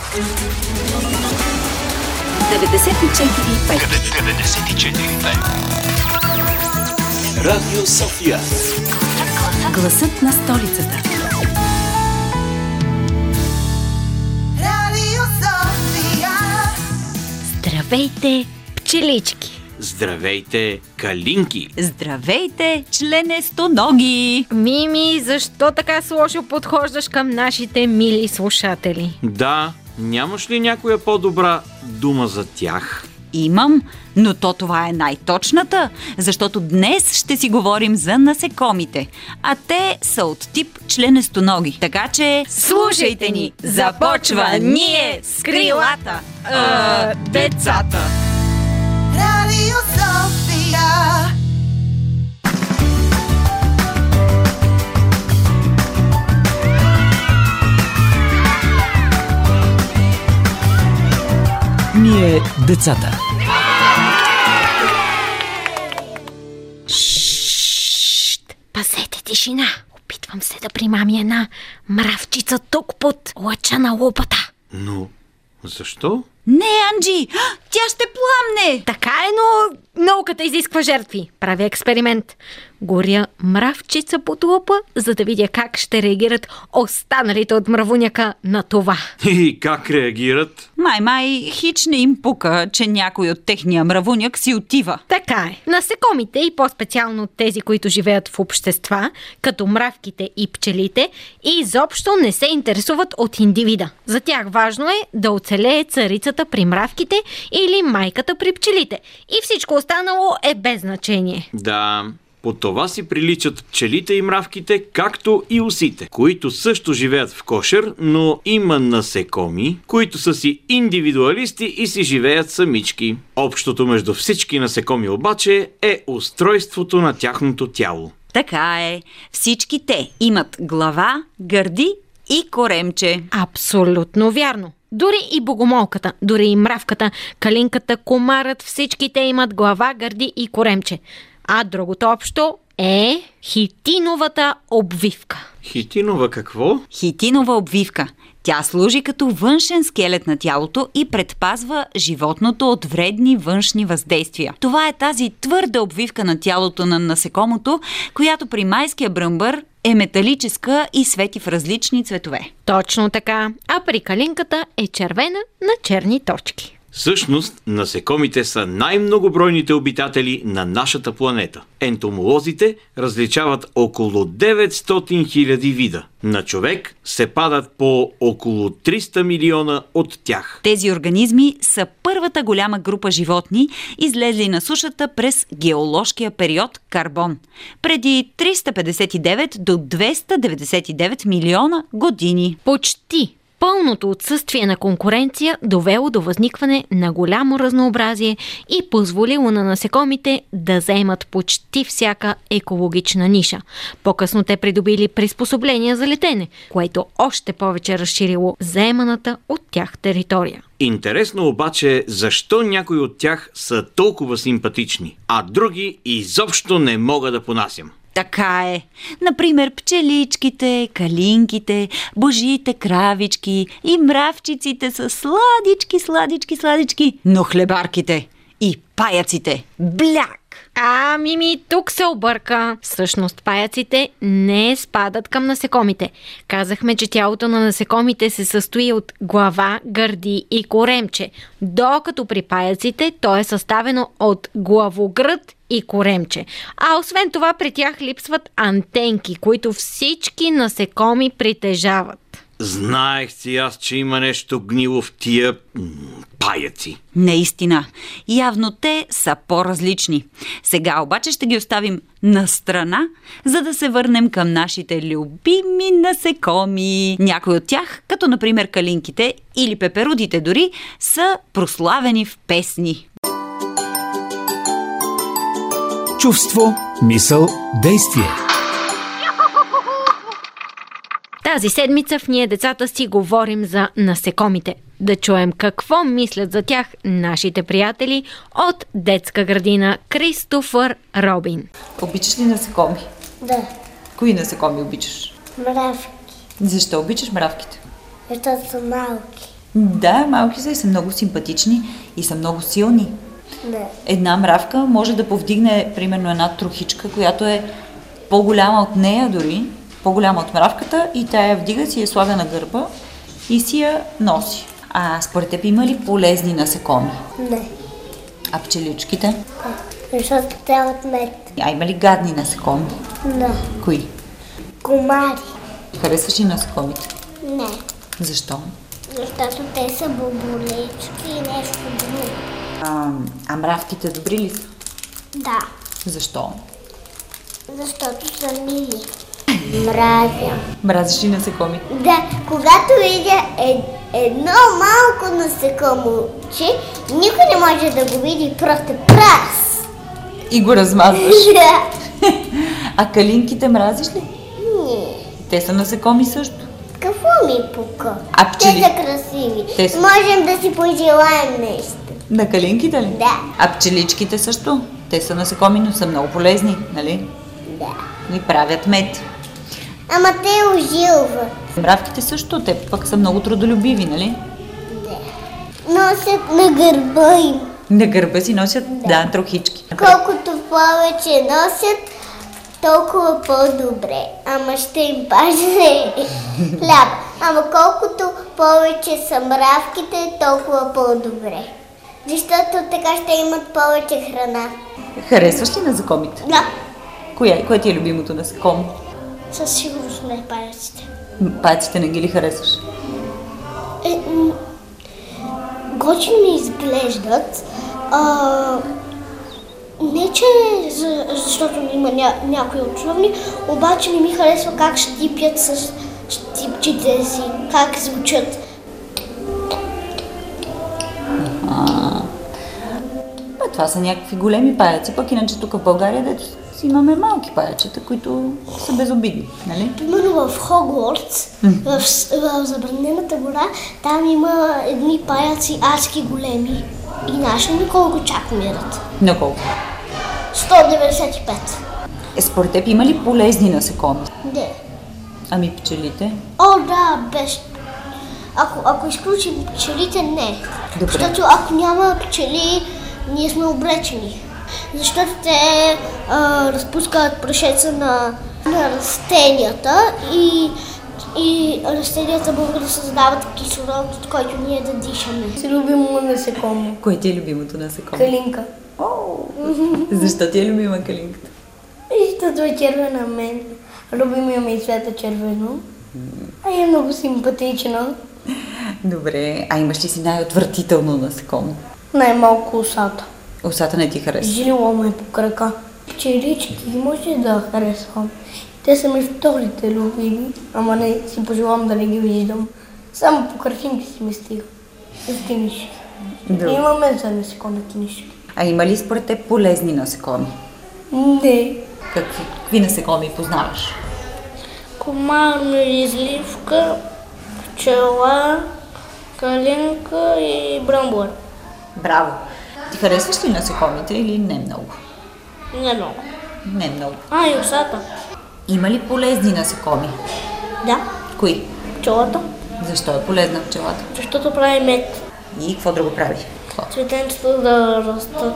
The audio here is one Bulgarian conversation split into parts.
Радио София. Гласът на столицата. Радио София. Здравейте, пчелички! Здравейте, калинки! Здравейте, членестоноги! Мими, защо така сложно подхождаш към нашите мили слушатели? Да, нямаш ли някоя по-добра дума за тях? Имам, но това е най-точната, защото днес ще си говорим за насекомите, а те са от тип членестоноги. Така че слушайте ни! Започва ние с крилата! Децата! Радио София. Ние децата. Шшшт! Пазете тишина! Опитвам се да примамя една мравчица тук под лъча на лупата. Но защо? Не, Анджи! Тя ще пламне! Така е, но науката изисква жертви. Правя експеримент. Горя мравчица под лупа, за да видя как ще реагират останалите от мравуняка на това. И как реагират? Май, хич не им пука, че някой от техния мравуняк си отива. Така е. Насекомите и по-специално тези, които живеят в общества, като мравките и пчелите, изобщо не се интересуват от индивида. За тях важно е да оцелее царицата при мравките или майката при пчелите. И всичко останало е без значение. Да, по това си приличат пчелите и мравките, както и осите, които също живеят в кошер, но има насекоми, които са си индивидуалисти и си живеят самички. Общото между всички насекоми обаче е устройството на тяхното тяло. Така е. Всички те имат глава, гърди и коремче. Абсолютно вярно. Дори и богомолката, дори и мравката, калинката, комарът, всички те имат глава, гърди и коремче. А другото общо е хитиновата обвивка. Хитинова какво? Хитинова обвивка. Тя служи като външен скелет на тялото и предпазва животното от вредни външни въздействия. Това е тази твърда обвивка на тялото на насекомото, която при майския бръмбър е металическа и свети в различни цветове. Точно така. А при калинката е червена на черни точки. Всъщност, насекомите са най-многобройните обитатели на нашата планета. Ентомолозите различават около 900 000 вида. На човек се падат по около 300 милиона от тях. Тези организми са първата голяма група животни, излезли на сушата през геоложкия период Карбон, преди 359 до 299 милиона години. Почти пълното отсъствие на конкуренция довело до възникване на голямо разнообразие и позволило на насекомите да заемат почти всяка екологична ниша. По-късно те придобили приспособления за летене, което още повече разширило заеманата от тях територия. Интересно обаче, защо някои от тях са толкова симпатични, а други изобщо не мога да понасям. Така е. Например, пчеличките, калинките, божиите кравички и мравчиците са сладички, но хлебарките и паяците бляк. Мими, тук се обърка. Всъщност паяците не спадат към насекомите. Казахме, че тялото на насекомите се състои от глава, гърди и коремче, докато при паяците то е съставено от главогръд и коремче. А освен това при тях липсват антенки, които всички насекоми притежават. Знаех си аз, че има нещо гнило в тия паяци. Наистина. Явно те са по-различни. Сега обаче ще ги оставим на страна, за да се върнем към нашите любими насекоми. Някои от тях, като например калинките или пеперудите дори, са прославени в песни. Чувство, мисъл, действие. Тази седмица в Ние децата си говорим за насекомите. Да чуем какво мислят за тях нашите приятели от детска градина Кристофър Робин. Обичаш ли насекоми? Да, Кои насекоми обичаш? мравки, Защо обичаш мравките? защото са малки. Да, малки са и са много симпатични и са много силни. Не. Една мравка може да повдигне, примерно, една трохичка, която е по-голяма от нея дори, по-голяма от мравката, и тя я вдига, си я слага на гърба и си я носи. А според теб има ли полезни насекоми? Не. А пчеличките? Защото трябват мед. А има ли гадни насекоми? Да. Кои? Комари. Харесваш ли насекомите? Не. Защо? Защото те са боболечки и нещо друго. А мравките добри ли са? Да. Защо? Защото са мили. Мразя. Мразиш ли насекоми? Да, когато видя едно малко насекомоче, никой не може да го види, просто прас. И го размазваш. Да. А калинките мразиш ли? Не. Те са насекоми също. Какво ми пука? А пчели? Те са красиви. Те са. Можем да си пожелаем нещо. На калинките ли? Да. А пчеличките също. Те са насекоми, но са много полезни, нали? Да. И правят мед. Ама те ожилват. Мравките също, те пък са много трудолюбиви, нали? Да. Носят на гърба им. На гърба си носят, да, трохички. Колкото повече носят, толкова по-добре. Ама ще им паже хляб. Ама колкото повече са мравките, толкова по-добре. Защото така ще имат повече храна. Харесваш ли насекомите? Да. Кое ти е любимото насекомо? Със сигурност не паяците. Паяците не ги ли харесваш? Готини ми изглеждат. Не, че защото има някои отровни, обаче не ми харесва как щипят с щипчите си, как звучат. Това са някакви големи паяци, пък иначе тук в България, дето си имаме малки паячета, които са безобидни, нали? Именно в Хогвартс, в Забранената гора, там има едни паяци адски големи. И наши на колко чак умират? На колко? 195. Според теб има ли полезни насекоми? Не. Ами пчелите? О, да, без. Ако изключим пчелите, не. Добре. Защото ако няма пчели, ние сме обречени. Защото те разпускат прашеца на растенията и растенията могат да създават кислород, от който ние да дишаме. Си любимо насекомо. Кое ти е любимото насекомо? Калинка. Защо ти е любима калинката? Защото е червена мен. Любимия ми цвят е червено. А е много симпатична. Добре, а имаш ли си най-отвратително насекомо? Най-малко усата. Усата не ти харесва. Жило ме по крака. Пчелички може да харесвам. Те са ми вторите любими, ама не си пожелавам да не ги виждам. Само по картинки си ми стига. С книжки. Имаме за насекоми книжки. А има ли според теб полезни насекоми? Не. Какви насекоми познаваш? Комар, миризливка, пчела, калинка и брамбор. Браво! Ти харесваш ли насекомите или не много? Не много. Не много. И усата. Има ли полезни насекоми? Да. Кои? Пчелата. Защо е полезна пчелата? Защото прави мед. И какво друго прави? Цветенцата да растат.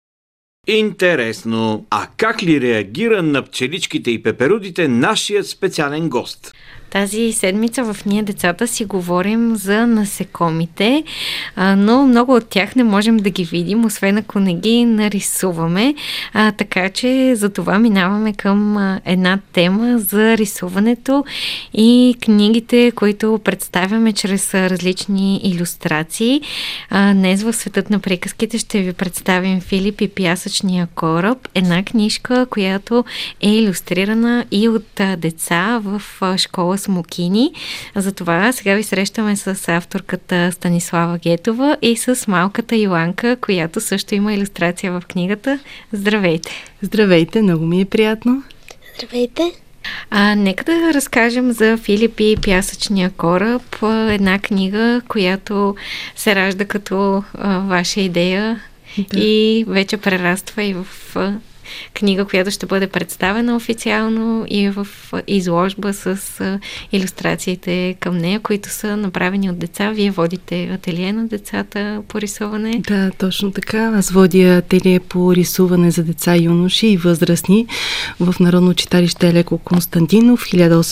Интересно, а как ли реагира на пчеличките и пеперудите нашият специален гост? Тази седмица в Ние децата си говорим за насекомите, но много от тях не можем да ги видим, освен ако не ги нарисуваме. Така че за това минаваме към една тема за рисуването и книгите, които представяме чрез различни илюстрации. Днес в Светът на приказките ще ви представим Филип и пясъчния кораб, една книжка, която е илюстрирана и от деца в школа Смокини. Затова сега ви срещаме с авторката Станислава Гетова и с малката Йоанка, която също има илюстрация в книгата. Здравейте! Здравейте, много ми е приятно. Здравейте! Нека да разкажем за Филип и пясъчния кораб, една книга, която се ражда като ваша идея и вече прераства и в книга, която ще бъде представена официално и в изложба с илюстрациите към нея, които са направени от деца. Вие водите ателие на децата по рисуване. Да, точно така. Аз водя ателие по рисуване за деца, юноши и възрастни в Народно читалище Леко Константинов,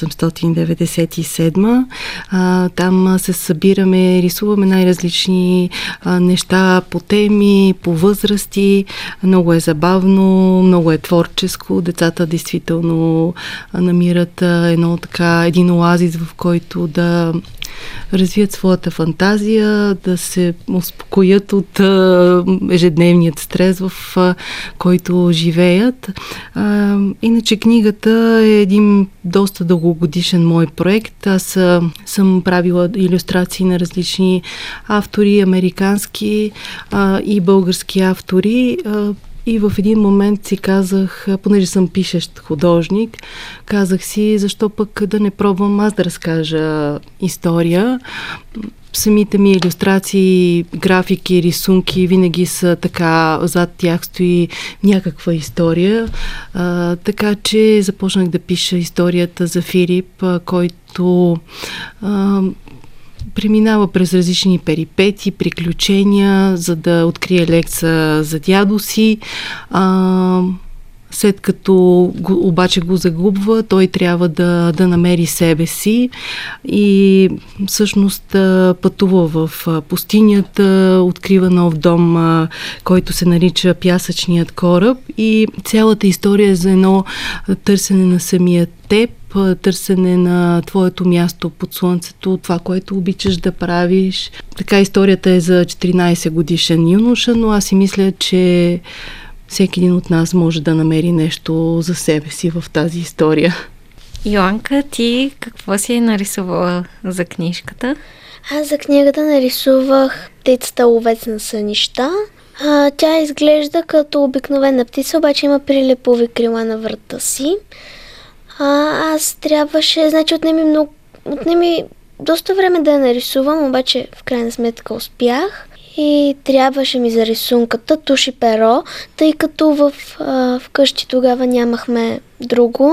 1897. Там се събираме, рисуваме най-различни неща по теми, по възрасти. Много е забавно, много е творческо. Децата действително намират един оазис, в който да развият своята фантазия, да се успокоят от ежедневният стрес, в който живеят. Иначе книгата е един доста дългогодишен мой проект. Аз съм правила илюстрации на различни автори, американски и български автори. И в един момент си казах, понеже съм пишещ художник, казах си, защо пък да не пробвам аз да разкажа история. Самите ми илюстрации, графики, рисунки винаги са така, зад тях стои някаква история. Така че започнах да пиша историята за Филип, който преминава през различни перипети, приключения, за да открие лекса за дядо си. След като обаче го загубва, той трябва да намери себе си и всъщност пътува в пустинята, открива нов дом, който се нарича Пясъчният кораб, и цялата история е за едно търсене на самия теб, търсене на твоето място под слънцето, това, което обичаш да правиш. Така историята е за 14 годишен юноша, но аз си мисля, че всеки един от нас може да намери нещо за себе си в тази история. Йоанка, ти какво си нарисувала за книжката? Аз за книгата нарисувах птицата ловец на сънища. Тя изглежда като обикновена птица, обаче има прилепови крила на врата си. Аз трябваше, отнеми доста време да я нарисувам, обаче в крайна сметка успях. И трябваше ми за рисунката туш и перо, тъй като вкъщи тогава нямахме друго.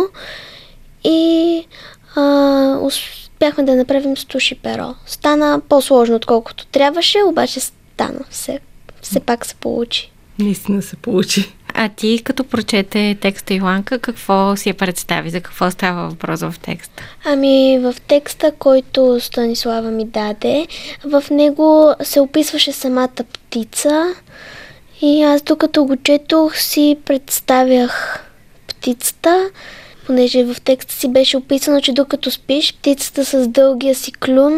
И успяхме да направим с туш и перо. Стана по-сложно, отколкото трябваше, обаче стана. Все пак се получи. Наистина се получи. А ти, като прочете текста, Йоанка, какво си я представи? За какво става въпрос в текста? В текста, който Станислава ми даде, в него се описваше самата птица и аз докато го четох си представях птицата, понеже в текста си беше описано, че докато спиш, птицата с дългия си клюн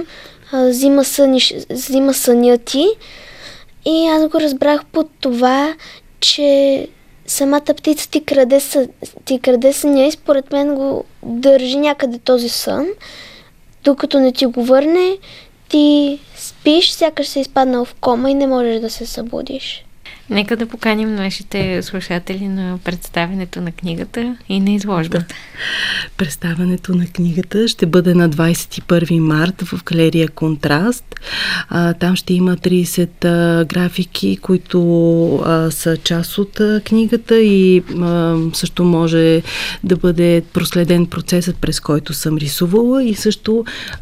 взима съня ти. И аз го разбрах под това, че самата птица ти краде съня и според мен го държи някъде този сън. Докато не ти го върне, ти спиш, сякаш си изпаднал в кома и не можеш да се събудиш. Нека да поканим нашите слушатели на представянето на книгата и на изложбата. Да. Представянето на книгата ще бъде на 21 март в галерия Контраст. Там ще има 30 графики, които са част от книгата и също може да бъде проследен процесът, през който съм рисувала, и също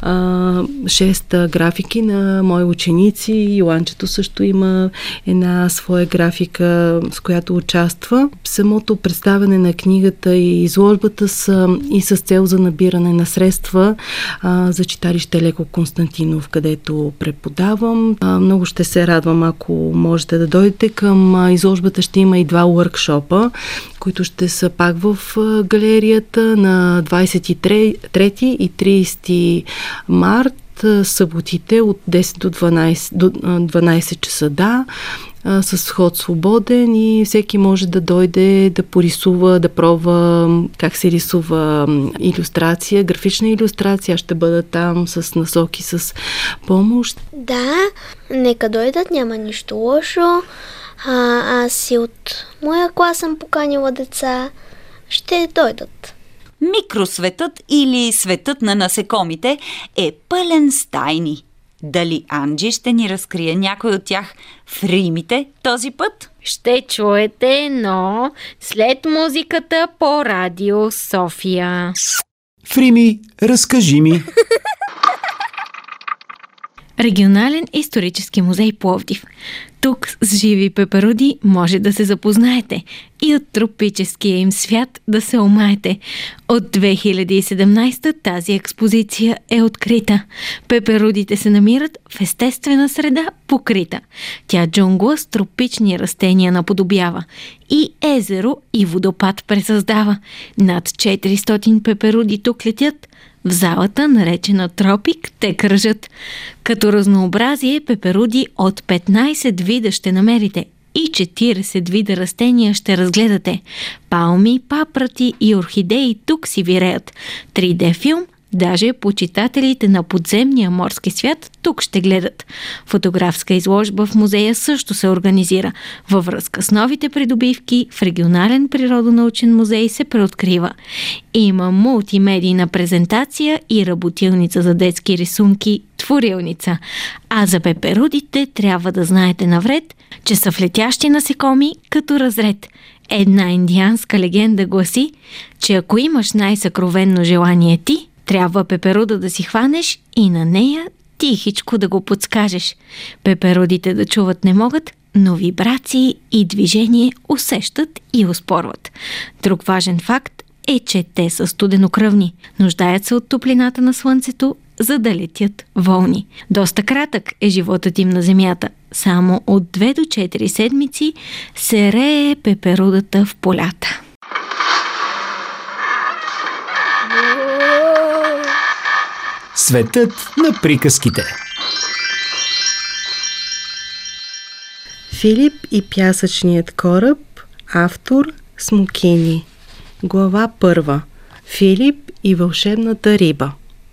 6 графики на мои ученици. Йоанчето също има една своя графика, с която участва. Самото представяне на книгата и изложбата са и с цел за набиране на средства за читалище Леко Константинов, където преподавам. Много ще се радвам, ако можете да дойдете. Към изложбата ще има и 2 уъркшопа, които ще са пак в галерията на 23 и 30 март, съботите от 10 до 12 часа, с вход свободен, и всеки може да дойде да порисува, да пробва как се рисува илюстрация, графична илюстрация. Аз ще бъда там с насоки, с помощ. Да, нека дойдат, няма нищо лошо. Аз и от моя клас съм поканила деца. Ще дойдат. Микросветът или светът на насекомите е пълен с тайни. Дали Анджи ще ни разкрие някой от тях в римите този път? Ще чуете, но след музиката по Радио София. В Рими, разкажи ми. Регионален исторически музей Пловдив. Тук с живи пеперуди може да се запознаете и от тропическия им свят да се омаете. От 2017 тази експозиция е открита. Пеперудите се намират в естествена среда покрита. Тя джунгла с тропични растения наподобява. И езеро, и водопад пресъздава. Над 400 пеперуди тук летят. В залата, наречена Тропик, те кръжат. Като разнообразие пеперуди от 15 вида ще намерите и 40 вида растения ще разгледате. Палми, папрати и орхидеи тук си виреят. 3D филм, даже почитателите на подземния морски свят тук ще гледат. Фотографска изложба в музея също се организира. Във връзка с новите придобивки в Регионален природонаучен музей се преоткрива. Има мултимедийна презентация и работилница за детски рисунки творилница. А за пеперудите трябва да знаете навред, че са влетящи насекоми като разред. Една индианска легенда гласи, че ако имаш най-съкровенно желание ти, трябва пеперуда да си хванеш и на нея тихичко да го подскажеш. Пеперудите да чуват не могат, но вибрации и движение усещат и оспорват. Друг важен факт е, че те са студенокръвни. Нуждаят се от топлината на слънцето, за да летят волни. Доста кратък е животът им на земята. Само от 2 до 4 седмици се рее пеперудата в полята. Светът на приказките. Филип и пясъчният кораб. Автор Смокини. Глава 1. Филип и вълшебната риба.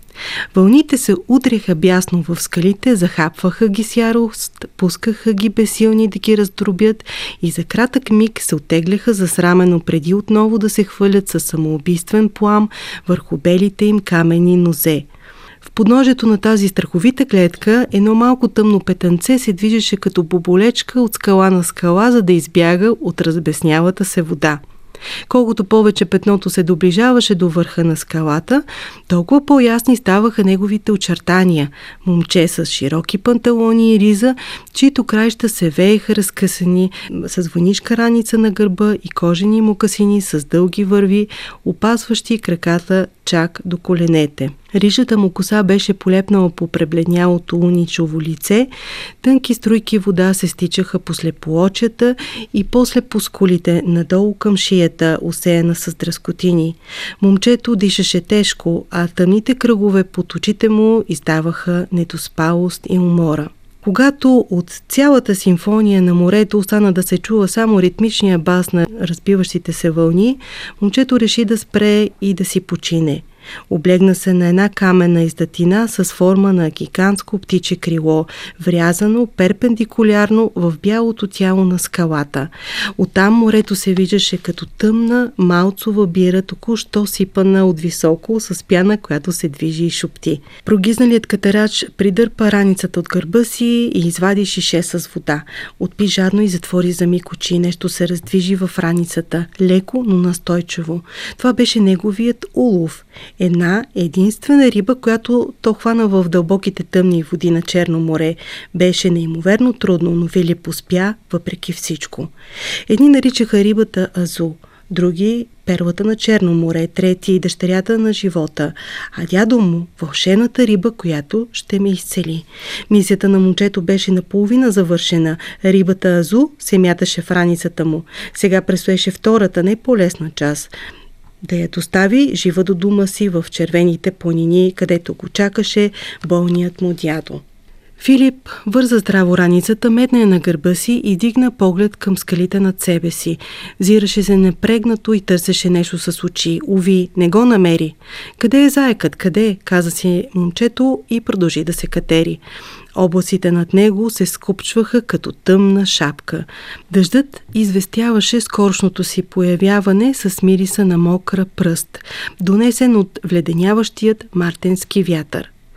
Вълните се удряха бясно в скалите, захапваха ги с ярост, пускаха ги безсилни да ги раздробят и за кратък миг се оттегляха засрамено преди отново да се хвърлят със самоубийствен плам върху белите им каменни нозе. В подножието на тази страховита клетка едно малко тъмно петънце се движеше като боболечка от скала на скала, за да избяга от разбеснялата се вода. Колкото повече петното се доближаваше до върха на скалата, толкова по-ясни ставаха неговите очертания. Момче с широки панталони и риза, чието краища се вееха разкъсани, с войнишка раница на гърба и кожени мокасини с дълги върви, опасващи краката чак до коленете. Рижата му коса беше полепнала по пребледнялото уничово лице, тънки струйки вода се стичаха по слепоочията и после по скулите, надолу към шията, усеяна с дръскотини. Момчето дишаше тежко, а тъмните кръгове под очите му издаваха недоспалост и умора. Когато от цялата симфония на морето остана да се чува само ритмичния бас на разбиващите се вълни, момчето реши да спре и да си почине. Облегна се на една каменна издатина с форма на гигантско птиче крило, врязано перпендикулярно в бялото тяло на скалата. Оттам морето се виждаше като тъмна малцова бира, току-що сипана от високо, с пяна, която се движи и шупти. Прогизналият катерач придърпа раницата от гърба си и извади шише с вода. Отпи жадно и затвори за миг очи. Нещо се раздвижи в раницата, леко, но настойчиво. Това беше неговият улов. Една единствена риба, която то хвана в дълбоките тъмни води на Черно море. Беше неимоверно трудно, но Филип успя въпреки всичко. Едни наричаха рибата Азу, други перлата на Черно море, трети дъщерята на живота, а дядо му вълшебната риба, която ще ме изцели. Мисията на момчето беше наполовина завършена. Рибата Азу се мяташе в раницата му. Сега предстоеше втората, не по-лесна част – да я достави жива до дома си в червените планини, където го чакаше болният му дядо. Филип върза здраво раницата, метна я на гърба си и дигна поглед към скалите над себе си. Взираше се непрегнато и търсеше нещо с очи. Уви, не го намери. Къде е заекът? Къде? Каза си момчето и продължи да се катери. Облаците над него се скупчваха като тъмна шапка. Дъждът известяваше скорошното си появяване с мириса на мокра пръст, донесен от вледеняващият мартенски вятър.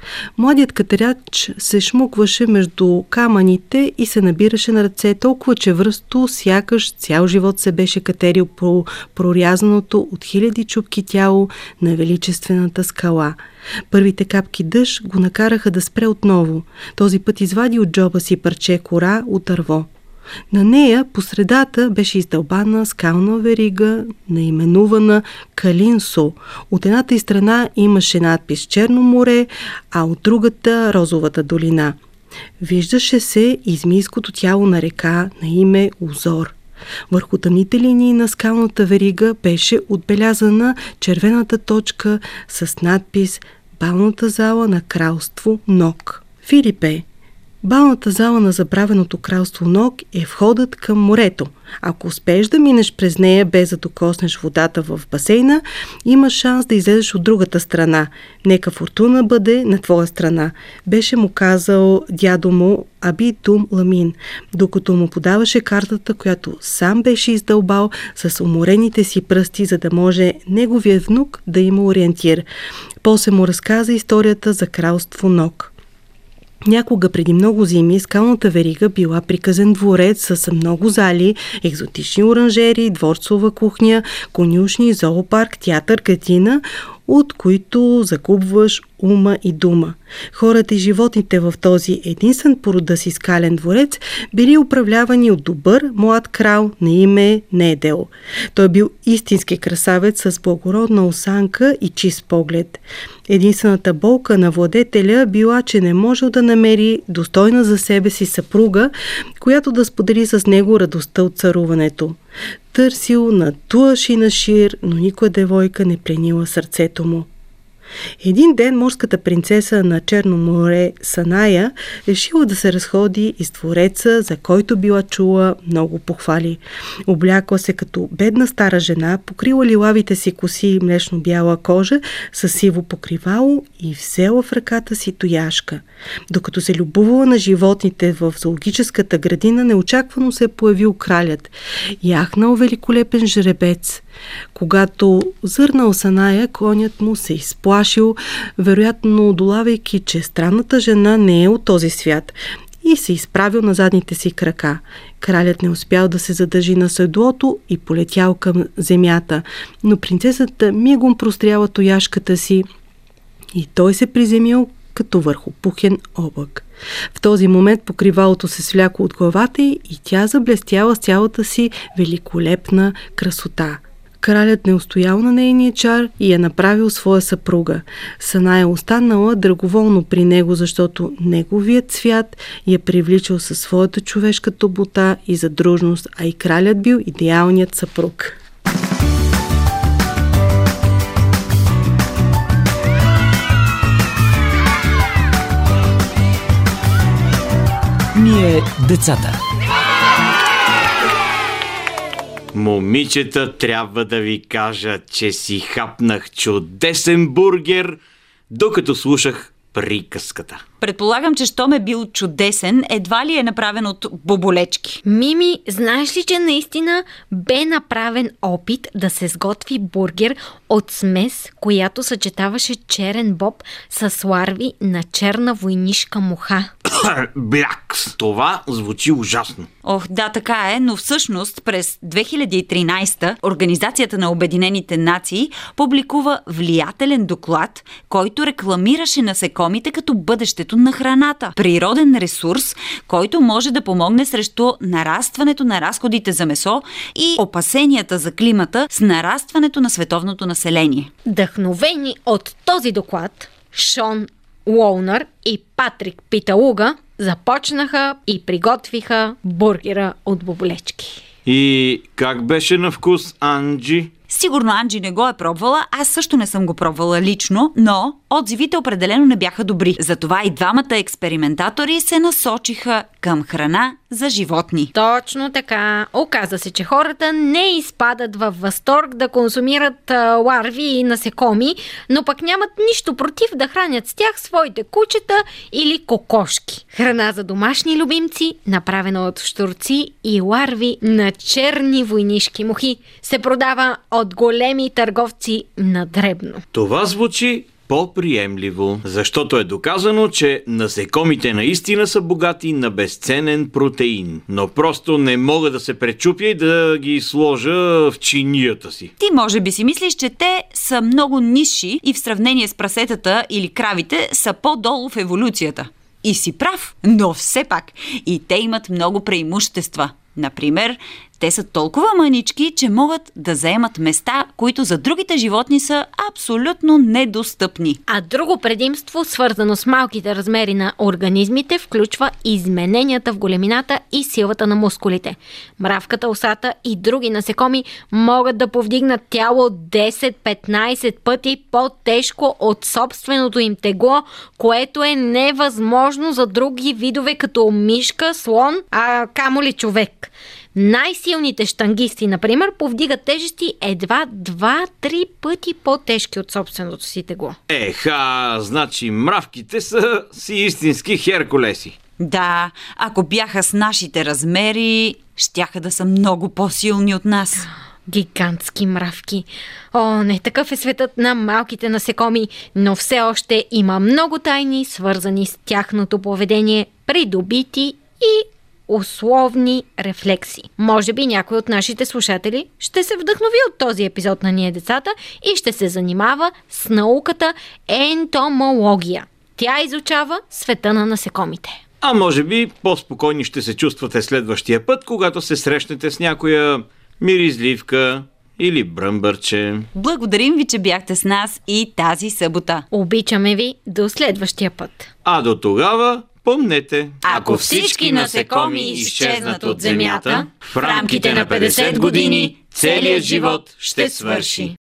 Младият катерач се шмукваше между камъните и се набираше на ръце толкова чевръсто, сякаш цял живот се беше катерил по прорязаното от хиляди чупки тяло на величествената скала. Първите капки дъжд го накараха да спре отново. Този път извади от джоба си парче кора от дърво. На нея по средата беше издълбана скална верига, наименувана Калинсо. От едната й страна имаше надпис Черно море, а от другата Розовата долина. Виждаше се измийското тяло на река на име Озор. Върху тъмните линии на скалната верига беше отбелязана червената точка с надпис Балната зала на кралство Ног. Филипе, балната зала на забравеното кралство Ног е входът към морето. Ако успееш да минеш през нея без да докоснеш водата в басейна, имаш шанс да излезеш от другата страна. Нека фортуна бъде на твоя страна, беше му казал дядо му Аби Тум Ламин, докато му подаваше картата, която сам беше издълбал с уморените си пръсти, за да може неговият внук да има ориентир. После му разказа историята за кралство Ног. Някога преди много зими скалната верига била приказен дворец с много зали, екзотични оранжери, дворцова кухня, конюшни, зоопарк, театър, градина, от които загубваш ума и дума. Хората и животните в този единствен по рода си скален дворец били управлявани от добър млад крал на име Недел. Той бил истински красавец с благородна осанка и чист поглед. Единствената болка на владетеля била, че не можел да намери достойна за себе си съпруга, която да сподели с него радостта от царуването. Търсил на туаш и на шир, но никоя девойка не пленила сърцето му. Един ден морската принцеса на Черно море Саная решила да се разходи из двореца, за който била чула много похвали. Облякла се като бедна стара жена, покрила лилавите си коси и млечно-бяла кожа с сиво покривало и взела в ръката си тояшка. Докато се любувала на животните в зоологическата градина, неочаквано се е появил кралят. Яхнал великолепен жеребец. Когато зърнал Саная, конят му се изплашил, вероятно долавайки, че странната жена не е от този свят, и се изправил на задните си крака. Кралят не успял да се задържи на седлото и полетял към земята, но принцесата мигом простряла тояшката си и той се приземил като върху пухен облак. В този момент покривалото се свляко от главата й и тя заблестяла с цялата си великолепна красота. Кралят не устоял на нейния чар и я направил своя съпруга. Саная останала драговолно при него, защото неговият свят я привличал със своята човешка топлота и задружност, а и кралят бил идеалният съпруг. Ние децата. Момичета, трябва да ви кажа, че си хапнах чудесен бургер, докато слушах приказката. Предполагам, че щом е бил чудесен, едва ли е направен от боболечки. Мими, знаеш ли, че наистина бе направен опит да се сготви бургер от смес, която съчетаваше черен боб с ларви на черна войнишка муха? Блякс! Това звучи ужасно. Ох, да, така е, но всъщност през 2013 Организацията на Обединените нации публикува влиятелен доклад, който рекламираше насекомите като бъдещето на храната. Природен ресурс, който може да помогне срещу нарастването на разходите за месо и опасенията за климата с нарастването на световното население. Вдъхновени от този доклад, Шон Уолнър и Патрик Питалуга започнаха и приготвиха бургера от боболечки. И как беше на вкус, Анджи? Сигурно Анджи не го е пробвала, аз също не съм го пробвала лично, но отзивите определено не бяха добри. Затова и двамата експериментатори се насочиха към храна за животни. Точно така. Оказа се, че хората не изпадат във възторг да консумират ларви и насекоми, но пък нямат нищо против да хранят с тях своите кучета или кокошки. Храна за домашни любимци, направена от щурци и ларви на черни войнишки мухи, се продава от големи търговци на дребно. Това звучи по-приемливо, защото е доказано, че насекомите наистина са богати на безценен протеин, но просто не мога да се пречупя и да ги сложа в чинията си. Ти може би си мислиш, че те са много нисши и в сравнение с прасетата или кравите са по-долу в еволюцията. И си прав, но все пак и те имат много преимущества. Например, те са толкова мънички, че могат да заемат места, които за другите животни са абсолютно недостъпни. А друго предимство, свързано с малките размери на организмите, включва измененията в големината и силата на мускулите. Мравката, осата и други насекоми могат да повдигнат тяло 10-15 пъти по-тежко от собственото им тегло, което е невъзможно за други видове като мишка, слон, а камо ли човек. Най-силните щангисти, например, повдигат тежести едва 2-3 пъти по-тежки от собственото си тегло. Значи мравките са си истински херкулеси. Да, ако бяха с нашите размери, щяха да са много по-силни от нас. Гигантски мравки. О, не такъв е светът на малките насекоми, но все още има много тайни, свързани с тяхното поведение, придобити и условни рефлекси. Може би някой от нашите слушатели ще се вдъхнови от този епизод на Ние децата и ще се занимава с науката ентомология. Тя изучава света на насекомите. А може би по-спокойни ще се чувствате следващия път, когато се срещнете с някоя миризливка или бръмбърче. Благодарим ви, че бяхте с нас и тази събота. Обичаме ви до следващия път. А до тогава помнете, ако всички насекоми изчезнат от земята, в рамките на 50 години целият живот ще свърши.